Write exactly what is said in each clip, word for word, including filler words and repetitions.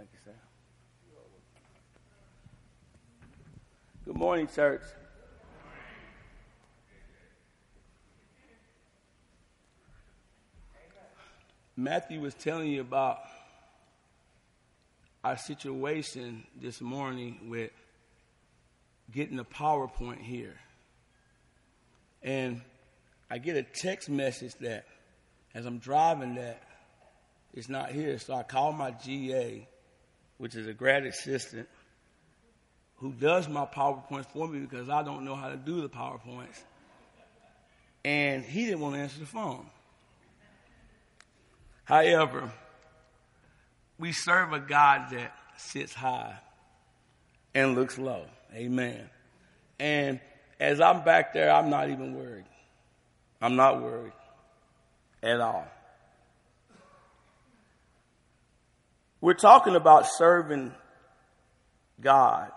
Thank you, sir. Good morning, church. Matthew was telling you about our situation this morning with getting a PowerPoint here. And I get a text message that as I'm driving that it's not here. So I call my G A, which is a grad assistant, who does my PowerPoints for me because I don't know how to do the PowerPoints. And he didn't want to answer the phone. However, we serve a God that sits high and looks low. Amen. And as I'm back there, I'm not even worried. I'm not worried at all. We're talking about serving God.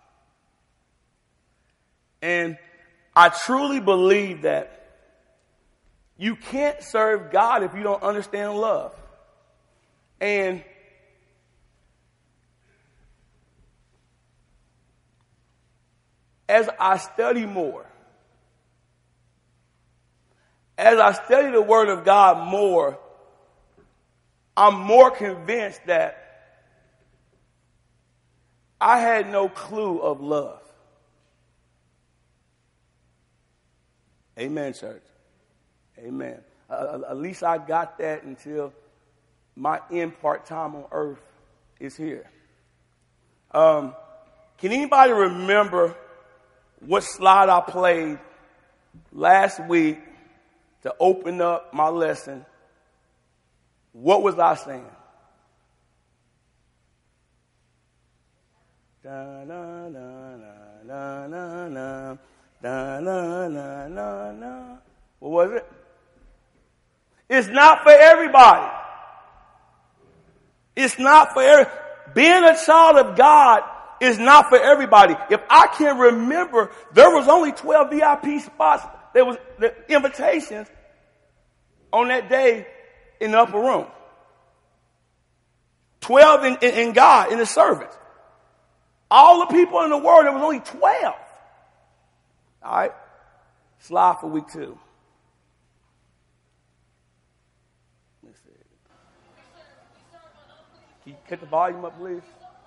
And I truly believe that you can't serve God if you don't understand love. And as I study more, as I study the Word of God more, I'm more convinced that I had no clue of love. Amen, church. Amen. Uh, at least I got that until my end part time on earth is here. Um, can anybody remember what slide I played last week to open up my lesson? What was I saying? Da na na na na na da na na na na. What was it? It's not for everybody. It's not for every. Being a child of God is not for everybody. If I can remember, there was only twelve V I P spots. There was the invitations on that day in the upper room. Twelve in, in, in God, in the service. All the people in the world, there was only twelve. All right. Slide for week two. Let's see. Can you cut the volume up, please?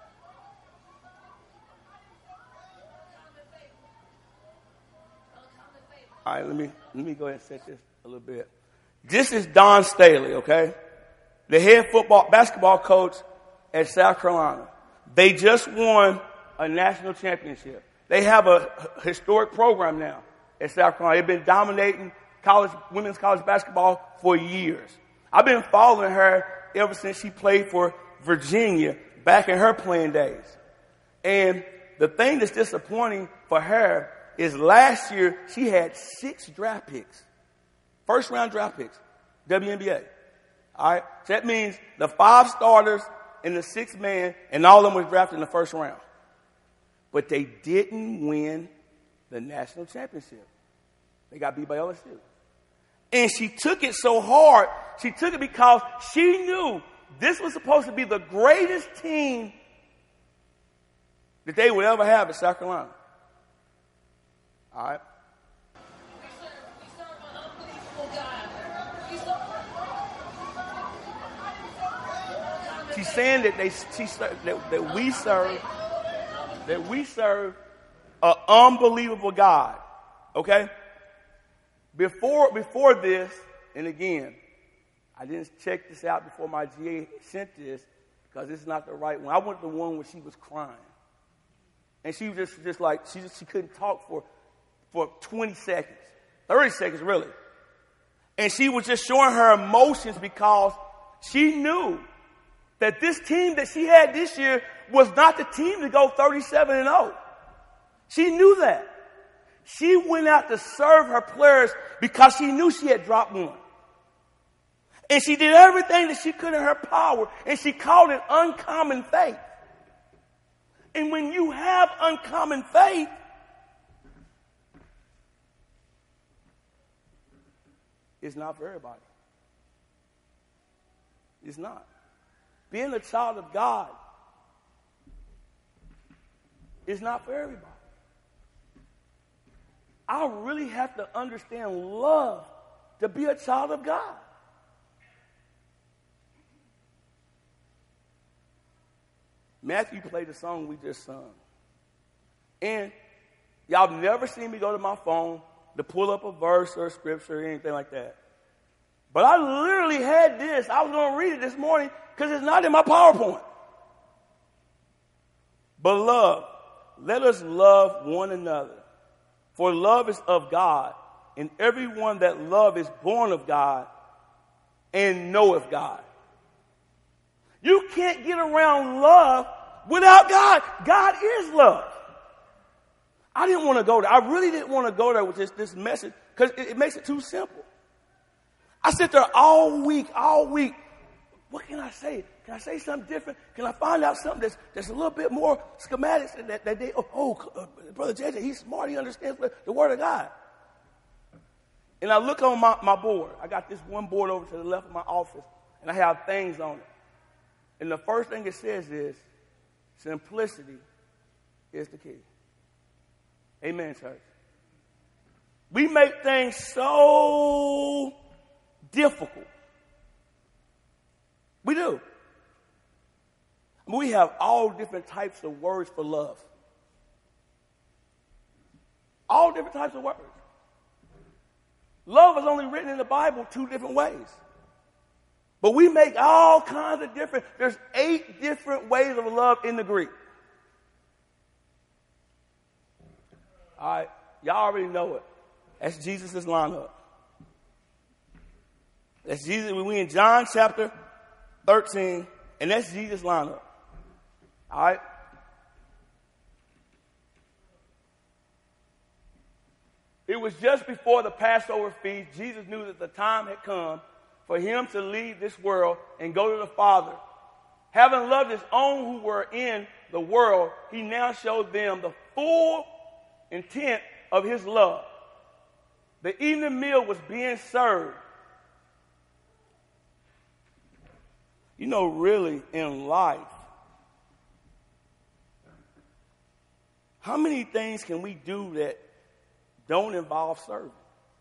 All right, let me let me go ahead and set this a little bit. This is Don Staley, okay? The head football basketball coach at South Carolina. They just won a national championship. They have a historic program now at South Carolina. They've been dominating college women's college basketball for years. I've been following her ever since she played for Virginia back in her playing days. And the thing that's disappointing for her is last year she had six draft picks. First round draft picks. W N B A. All right. So that means the five starters and the sixth man, and all of them was drafted in the first round. But they didn't win the national championship. They got beat by L S U. And she took it so hard. She took it because she knew this was supposed to be the greatest team that they would ever have at South Carolina. All right. She's saying that they, she, that, that we serve, that we serve an unbelievable God. Okay. Before before this, and again, I didn't check this out before my G A sent this because it's not the right one. I went to the one where she was crying, and she was just just like she just, she couldn't talk for for twenty seconds, thirty seconds really, and she was just showing her emotions because she knew that this team that she had this year was not the team to go thirty-seven and oh. She knew that. She went out to serve her players because she knew she had dropped one. And she did everything that she could in her power, and she called it uncommon faith. And when you have uncommon faith, it's not for everybody. It's not. Being a child of God is not for everybody. I really have to understand love to be a child of God. Matthew played the song we just sung. And y'all have never seen me go to my phone to pull up a verse or a scripture or anything like that. But I literally had this. I was going to read it this morning because it's not in my PowerPoint. Beloved, let us love one another. For love is of God, and everyone that love is born of God and knoweth God. You can't get around love without God. God is love. I didn't want to go there. I really didn't want to go there with this, this message because it, it makes it too simple. I sit there all week, all week. What can I say? Can I say something different? Can I find out something that's, that's a little bit more schematics that, that they, oh, oh uh, Brother J J, he's smart. He understands the Word of God. And I look on my, my board. I got this one board over to the left of my office, and I have things on it. And the first thing it says is, simplicity is the key. Amen, church. We make things so difficult. We do. We have all different types of words for love. All different types of words. Love is only written in the Bible two different ways. But we make all kinds of different, there's eight different ways of love in the Greek. All right, y'all already know it. That's Jesus' lineup. That's Jesus. We in John chapter thirteen, and that's Jesus' lineup. All right? It was just before the Passover feast. Jesus knew that the time had come for him to leave this world and go to the Father. Having loved his own who were in the world, he now showed them the full intent of his love. The evening meal was being served. You know, really, in life, how many things can we do that don't involve serving?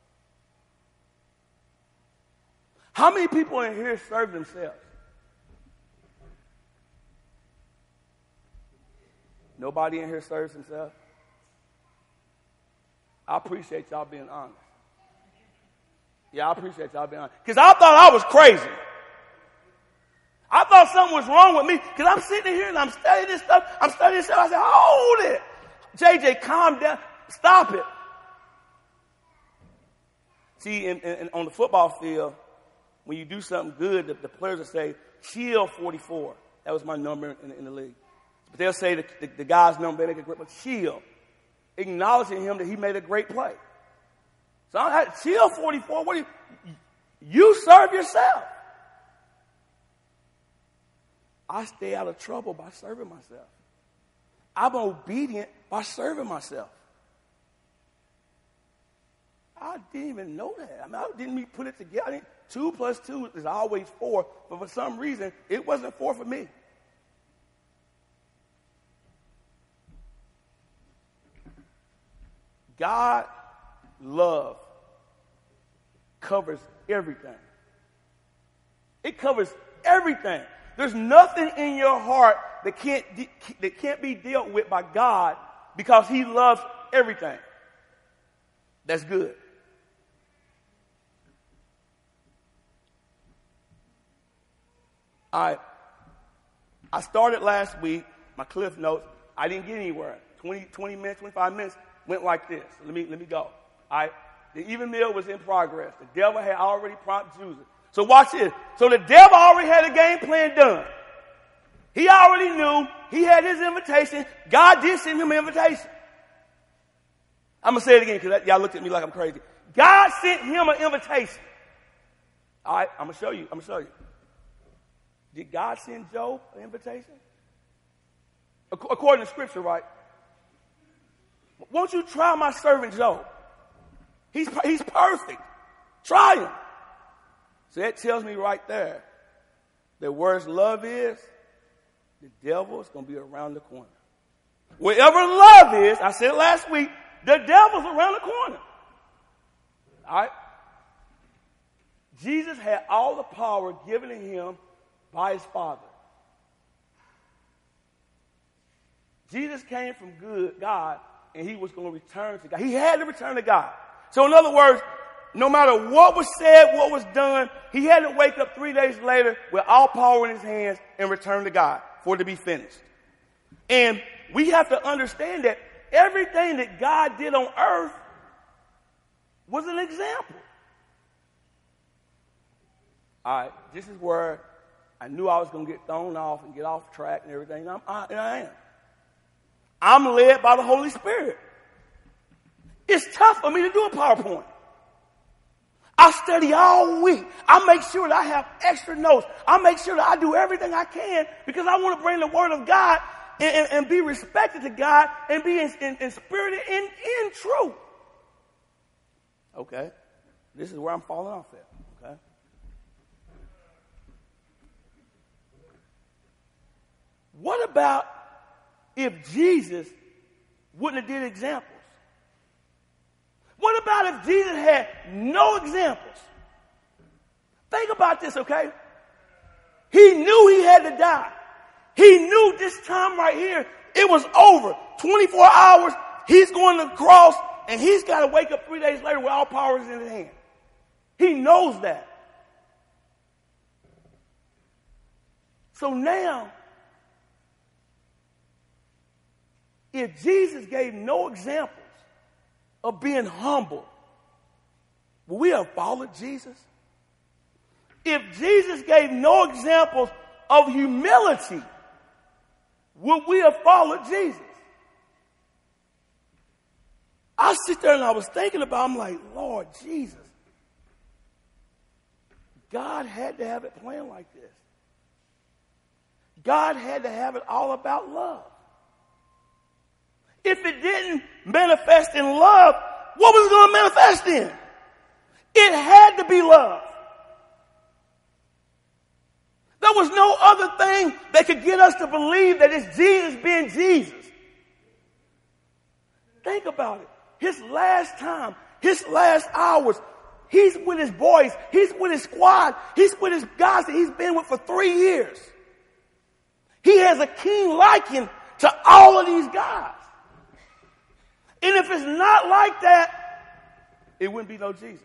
How many people in here serve themselves? Nobody in here serves themselves? I appreciate y'all being honest. Yeah, I appreciate y'all being honest. Because I thought I was crazy. I thought something was wrong with me because I'm sitting here and I'm studying this stuff. I'm studying this stuff. I said, hold it. J J, calm down. Stop it. See, in, in, on the football field, when you do something good, the, the players will say, chill forty-four. That was my number in, in the league. But they'll say the, the, the guy's number, they make a great, but chill. Acknowledging him that he made a great play. So I had chill forty-four. What do you, you serve yourself. I stay out of trouble by serving myself. I'm obedient by serving myself. I didn't even know that. I mean, I didn't even put it together. I didn't, two plus two is always four, but for some reason, it wasn't four for me. God love covers everything. It covers everything. There's nothing in your heart that can't, de- that can't be dealt with by God because he loves everything. That's good. All right. I started last week, my Cliff Notes. I didn't get anywhere. twenty, twenty minutes, twenty-five minutes went like this. Let me, let me go. All right. The even meal was in progress. The devil had already prompted Judas. So watch this. So the devil already had a game plan done. He already knew. He had his invitation. God did send him an invitation. I'm going to say it again because y'all looked at me like I'm crazy. God sent him an invitation. All right, I'm going to show you. I'm going to show you. Did God send Job an invitation? According to Scripture, right? Won't you try my servant Job? He's, he's perfect. Try him. So that tells me right there that where his love is, the devil is going to be around the corner. Wherever love is, I said last week, the devil's around the corner. All right? Jesus had all the power given to him by his Father. Jesus came from good God, and he was going to return to God. He had to return to God. So in other words, no matter what was said, what was done, he had to wake up three days later with all power in his hands and return to God for it to be finished. And we have to understand that everything that God did on earth was an example. All right, this is where I knew I was going to get thrown off and get off track and everything, and, I'm, I, and I am. I'm led by the Holy Spirit. It's tough for me to do a PowerPoint. I study all week. I make sure that I have extra notes. I make sure that I do everything I can because I want to bring the Word of God and, and, and be respected to God and be in, in, in spirit and in, in truth. Okay. This is where I'm falling off at. Okay. What about if Jesus wouldn't have did examples? What about if Jesus had no examples? Think about this, okay? He knew he had to die. He knew this time right here, it was over. twenty-four hours, he's going to the cross, and he's got to wake up three days later with all power in his hand. He knows that. So now, if Jesus gave no examples of being humble, will we have followed Jesus? If Jesus gave no examples of humility, would we have followed Jesus? I sit there and I was thinking about, I'm like, Lord Jesus, God had to have it planned like this. God had to have it all about love. If it didn't manifest in love, what was it going to manifest in? It had to be love. There was no other thing that could get us to believe that it's Jesus being Jesus. Think about it. His last time, his last hours, he's with his boys, he's with his squad, he's with his guys that he's been with for three years. He has a keen liking to all of these guys. And if it's not like that, it wouldn't be no Jesus.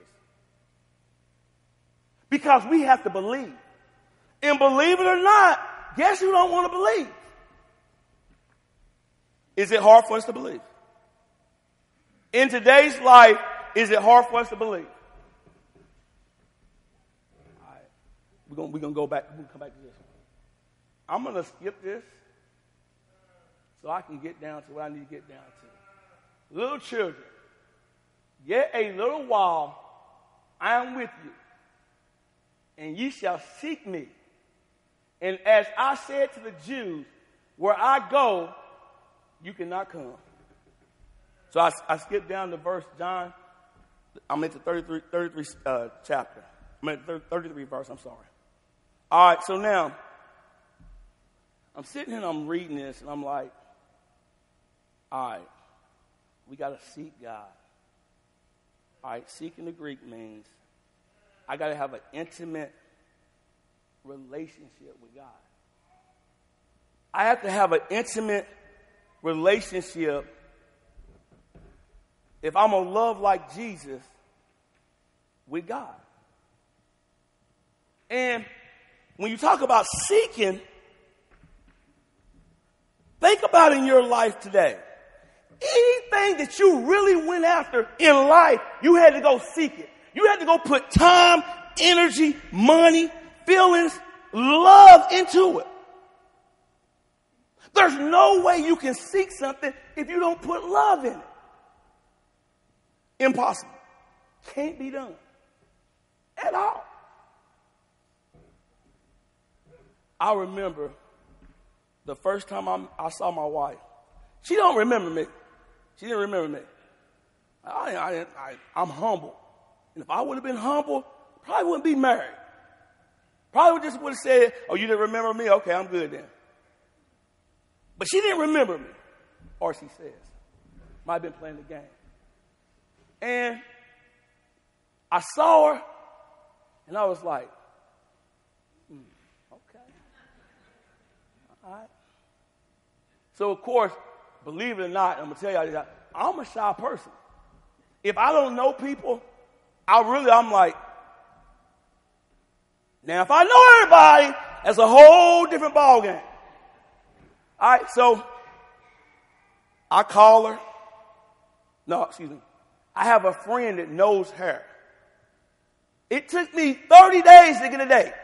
Because we have to believe. And believe it or not, guess who don't want to believe? Is it hard for us to believe? In today's life, is it hard for us to believe? All right. We're going we're gonna go back. We're going to come back to this one. I'm going to skip this so I can get down to what I need to get down to. Little children, yet a little while I am with you, and ye shall seek me. And as I said to the Jews, where I go, you cannot come. So I, I skipped down to verse John. I'm at the thirty-three, thirty-three uh, chapter. I'm at the thirty-three verse, I'm sorry. All right, so now, I'm sitting here and I'm reading this, and I'm like, all right, we got to seek God. All right, seek in the Greek means I got to have an intimate relationship with God. I have to have an intimate relationship if I'm going to love like Jesus with God. And when you talk about seeking, think about in your life today. Anything that you really went after in life, you had to go seek it. You had to go put time, energy, money, feelings, love into it. There's no way you can seek something if you don't put love in it. Impossible. Can't be done. At all. I remember the first time I'm, I saw my wife. She don't remember me. She didn't remember me. I, I, I, I'm humble. And if I would have been humble, probably wouldn't be married. Probably just would have said, oh, you didn't remember me? Okay, I'm good then. But she didn't remember me. or she says. Might have been playing the game. And I saw her, and I was like, hmm, okay. All right. So, of course, believe it or not, I'm going to tell you, I'm a shy person. If I don't know people, I really, I'm like, now if I know everybody, that's a whole different ballgame. All right, so I call her. No, excuse me. I have a friend that knows her. It took me thirty days to get a date.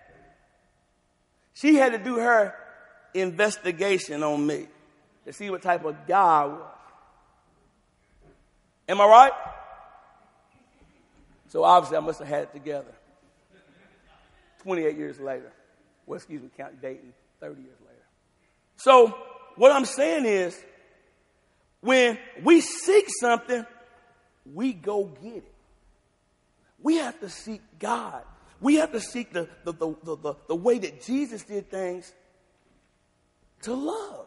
She had to do her investigation on me to see what type of guy I was. Am I right? So obviously I must have had it together. twenty-eight years later. Well, excuse me, counting dating, thirty years later. So what I'm saying is, when we seek something, we go get it. We have to seek God. We have to seek the, the, the, the, the, the way that Jesus did things to love.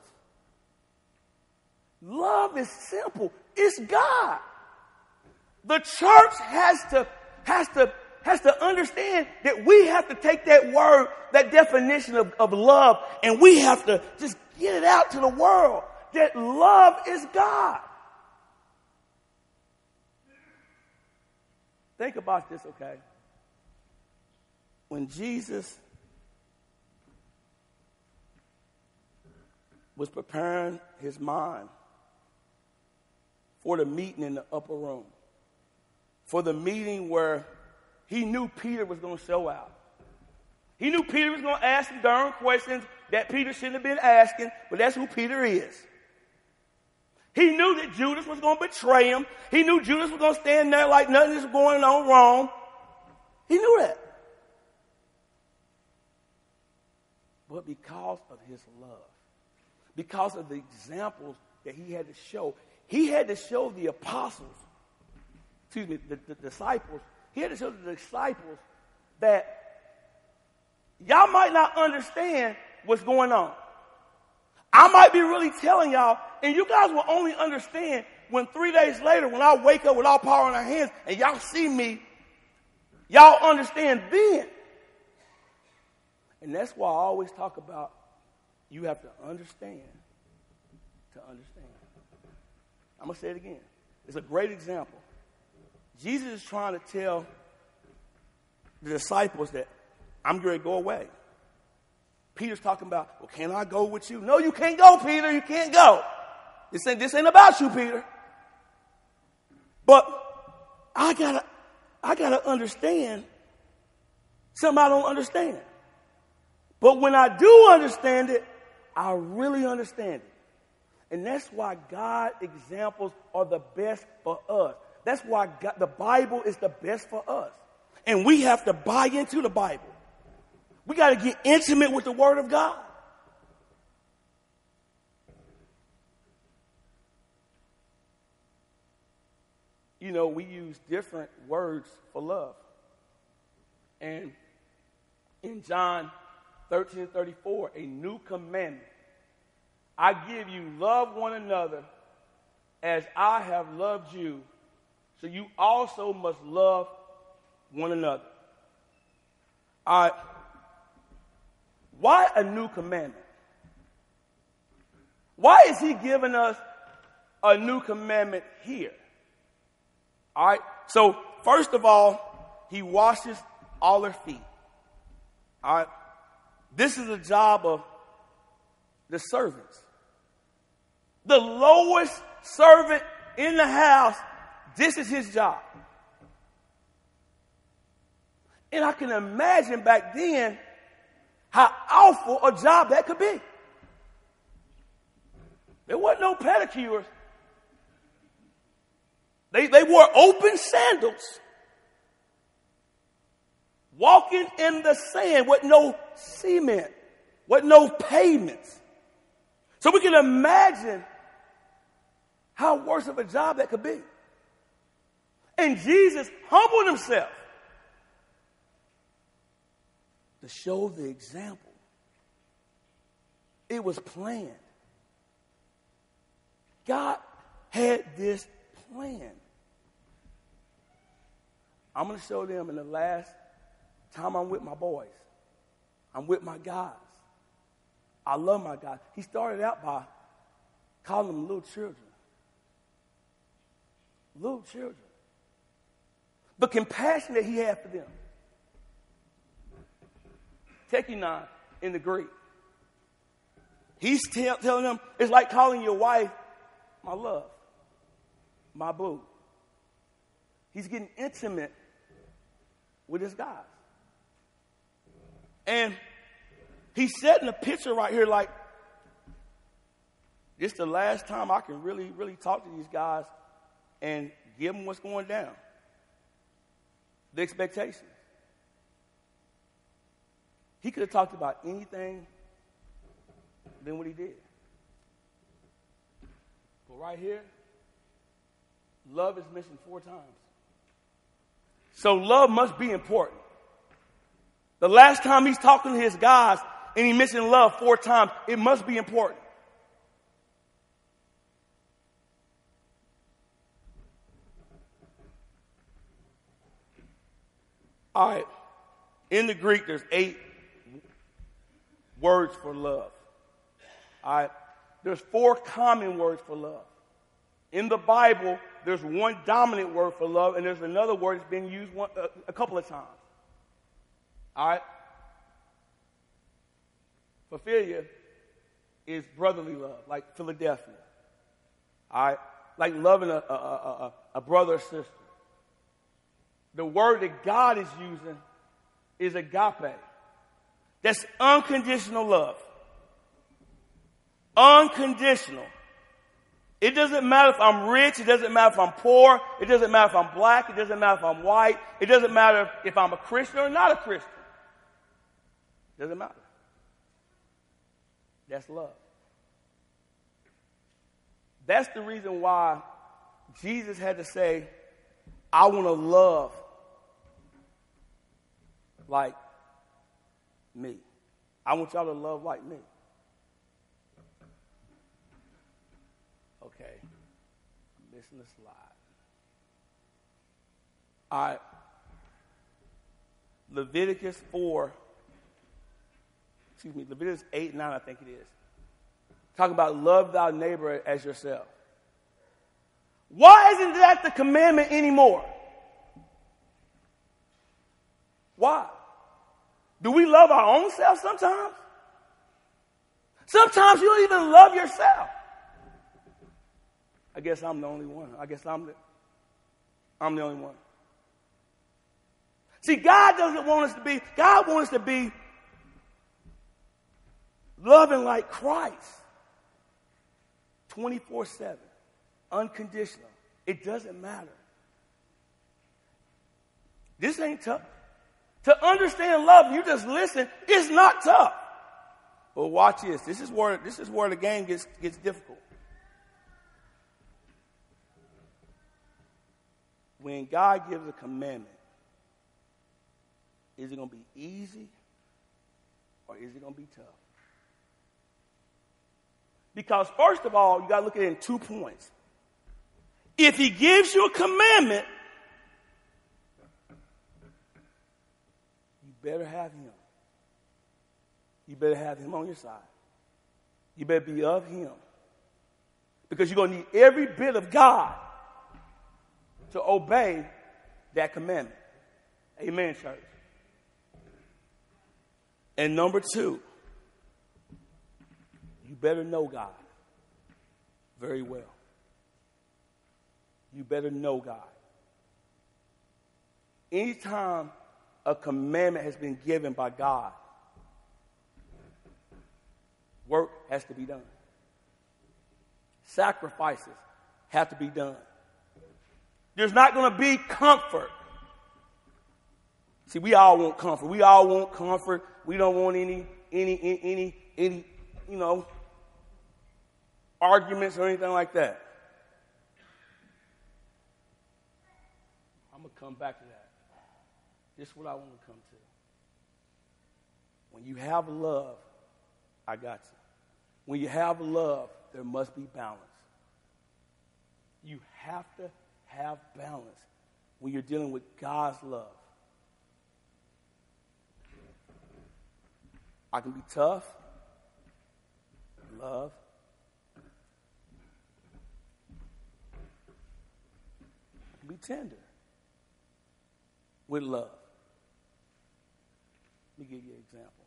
Love is simple. It's God. The church has to, has to, has to understand that we have to take that word, that definition of, of love, and we have to just get it out to the world that love is God. Think about this, okay? When Jesus was preparing his mind for the meeting in the upper room, for the meeting where he knew Peter was going to show out. He knew Peter was going to ask some darn questions that Peter shouldn't have been asking, but that's who Peter is. He knew that Judas was going to betray him. He knew Judas was going to stand there like nothing was going on wrong. He knew that. But because of his love, because of the examples that he had to show, he had to show the apostles, excuse me, the, the disciples, he had to show the disciples that y'all might not understand what's going on. I might be really telling y'all, and you guys will only understand when three days later, when I wake up with all power in our hands and y'all see me, y'all understand then. And that's why I always talk about you have to understand to understand. I'm going to say it again. It's a great example. Jesus is trying to tell the disciples that I'm going to go away. Peter's talking about, well, can I go with you? No, you can't go, Peter. You can't go. This ain't, this ain't about you, Peter. But I gotta, I gotta understand something I don't understand. But when I do understand it, I really understand it. And that's why God examples are the best for us. That's why God, the Bible is the best for us. And we have to buy into the Bible. We got to get intimate with the Word of God. You know, we use different words for love. And in John thirteen thirty-four, a new commandment. I give you, love one another as I have loved you, so you also must love one another. All right. Why a new commandment? Why is he giving us a new commandment here? All right. So, first of all, he washes all their feet. All right. This is a job of the servants. The lowest servant in the house, this is his job. And I can imagine back then how awful a job that could be. There wasn't no pedicures. They, they wore open sandals. Walking in the sand with no cement, with no pavements. So we can imagine how worse of a job that could be. And Jesus humbled himself to show the example. It was planned. God had this plan. I'm going to show them in the last time I'm with my boys. I'm with my guys. I love my guys. He started out by calling them little children. Little children. The compassion that he had for them. Tekinon in the Greek. He's tell, telling them, it's like calling your wife my love, my boo. He's getting intimate with his guys. And he's setting a picture right here like, this is the last time I can really, really talk to these guys and give them what's going down. The expectations. He could have talked about anything than what he did. But right here, love is mentioned four times. So love must be important. The last time he's talking to his guys and he mentioned love four times, it must be important. All right. In the Greek, there's eight words for love. All right. There's four common words for love. In the Bible, there's one dominant word for love, and there's another word that's been used one, uh, a couple of times. All right? Philia is brotherly love, like Philadelphia. All right? Like loving a, a, a, a brother or sister. The word that God is using is agape. That's unconditional love. Unconditional. It doesn't matter if I'm rich. It doesn't matter if I'm poor. It doesn't matter if I'm black. It doesn't matter if I'm white. It doesn't matter if I'm a Christian or not a Christian. It doesn't matter. That's love. That's the reason why Jesus had to say, I want to love like me. I want y'all to love like me. Okay. I'm missing the slide. All right. Leviticus four. Excuse me, Leviticus eight and nine, I think it is. Talking about love thy neighbor as yourself. Why isn't that the commandment anymore? Why? Do we love our own self sometimes? Sometimes you don't even love yourself. I guess I'm the only one. I guess I'm the, I'm the only one. See, God doesn't want us to be, God wants us to be loving like Christ. twenty-four seven. Unconditional. It doesn't matter. This ain't tough. To understand love, you just listen. It's not tough. But watch this. This is where this is where the game gets gets difficult. When God gives a commandment, is it going to be easy or is it going to be tough? Because first of all, you got to look at it in two points. If he gives you a commandment, you better have him. You better have him on your side. You better be of him. Because you're going to need every bit of God to obey that commandment. Amen, church. And number two, you better know God very well. You better know God. Anytime a commandment has been given by God, work has to be done. Sacrifices have to be done. There's not going to be comfort. See, we all want comfort. We all want comfort. We don't want any, any, any, any, any you know, arguments or anything like that. I'm going to come back to that. This is what I want to come to. When you have love, I got you. When you have love, there must be balance. You have to have balance when you're dealing with God's love. I can be tough, love. I can be tender with love. Let me give you an example.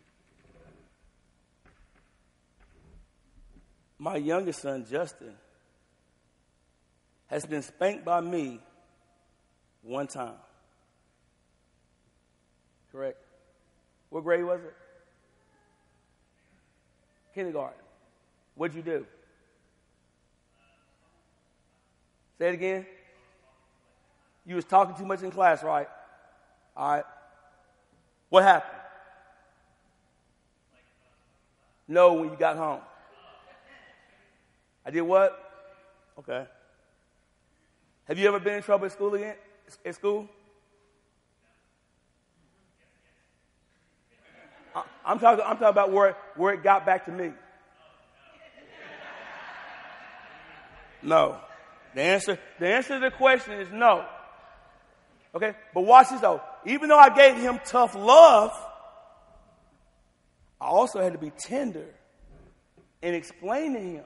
My youngest son, Justin, has been spanked by me one time. Correct? What grade was it? Kindergarten. What'd you do? Say it again. You was talking too much in class, right? All right. What happened? No, when you got home. I did what? Okay. Have you ever been in trouble at school again? At school? I, I'm talking. I'm talking about where where it got back to me. No. The answer. The answer to the question is no. Okay. But watch this though. Even though I gave him tough love, I also had to be tender and explain to him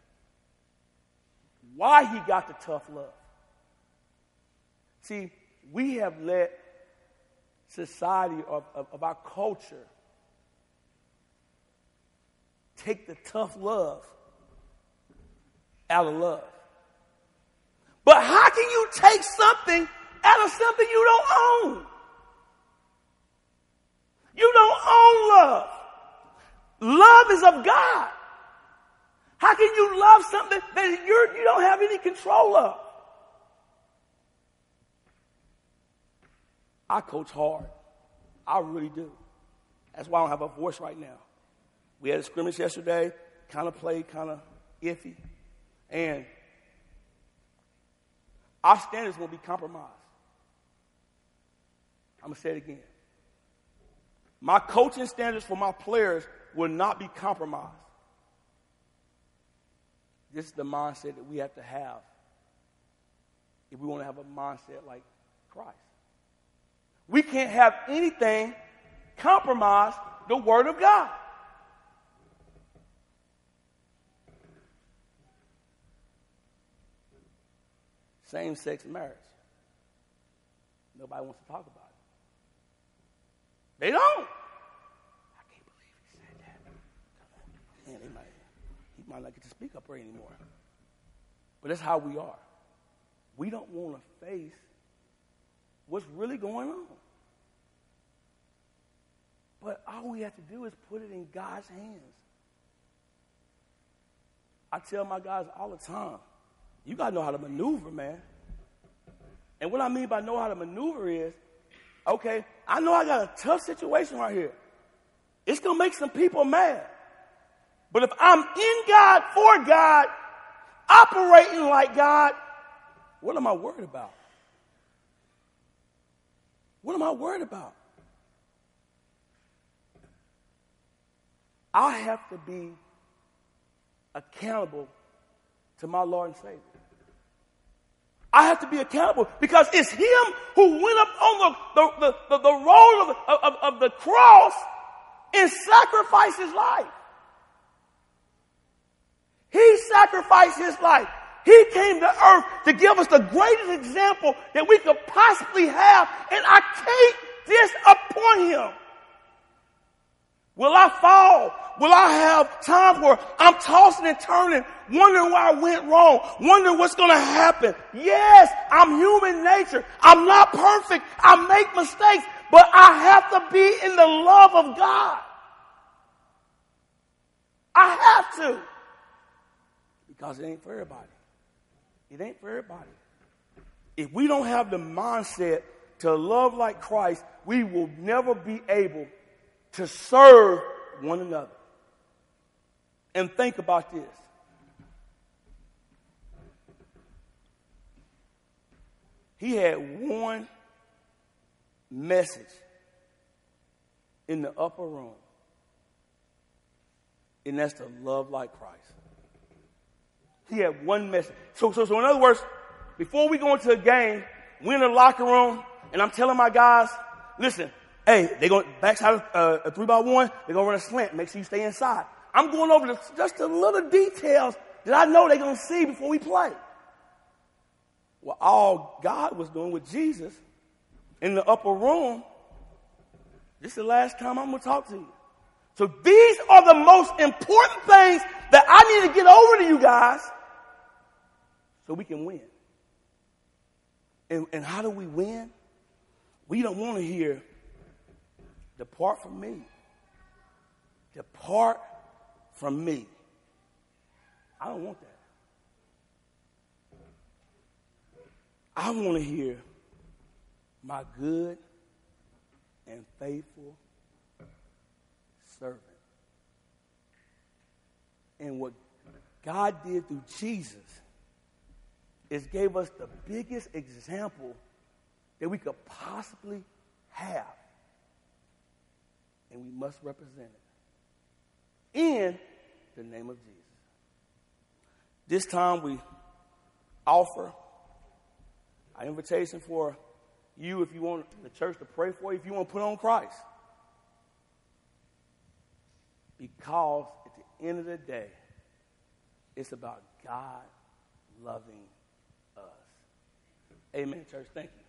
why he got the tough love. See, we have let society of, of, of our culture take the tough love out of love. But how can you take something out of something you don't own? You don't own love. Love is of God. How can you love something that you're, you don't have any control of? I coach hard. I really do. That's why I don't have a voice right now. We had a scrimmage yesterday, kind of played kind of iffy. And our standards won't be compromised. I'm going to say it again. My coaching standards for my players will not be compromised. This is the mindset that we have to have if we want to have a mindset like Christ. We can't have anything compromise the Word of God. Same-sex marriage. Nobody wants to talk about it. They don't. I can't believe he said that. Man, they might, he might not get to speak up right anymore. But that's how we are. We don't want to face what's really going on. But all we have to do is put it in God's hands. I tell my guys all the time, you got to know how to maneuver, man. And what I mean by know how to maneuver is, okay, I know I got a tough situation right here. It's going to make some people mad. But if I'm in God, for God, operating like God, what am I worried about? What am I worried about? I have to be accountable to my Lord and Savior. I have to be accountable because it's Him who went up on the, the, the, the, the road of, of, of the cross and sacrificed His life. He sacrificed His life. He came to earth to give us the greatest example that we could possibly have, and I can't disappoint Him. Will I fall? Will I have time where I'm tossing and turning, wondering why I went wrong, wondering what's going to happen? Yes, I'm human nature. I'm not perfect. I make mistakes, but I have to be in the love of God. I have to. Because it ain't for everybody. It ain't for everybody. If we don't have the mindset to love like Christ, we will never be able to serve one another. And think about this. He had one message in the upper room, and that's to love like Christ. He had one message. So, so, so in other words, before we go into a game, we're in the locker room, and I'm telling my guys, listen, hey, they're going backside uh, a three by one, they're going to run a slant. Make sure you stay inside. I'm going over the, just the little details that I know they're going to see before we play. Well, all God was doing with Jesus in the upper room, this is the last time I'm going to talk to you. So these are the most important things that I need to get over to you guys so we can win. And, and how do we win? We don't want to hear, depart from me. Depart from me. I don't want that. I want to hear, my good and faithful servant. And what God did through Jesus is gave us the biggest example that we could possibly have. And we must represent it in the name of Jesus. This time we offer an invitation for you, if you want the church to pray for you, if you want to put on Christ. Because at the end of the day, it's about God loving us. Amen, church. Thank you.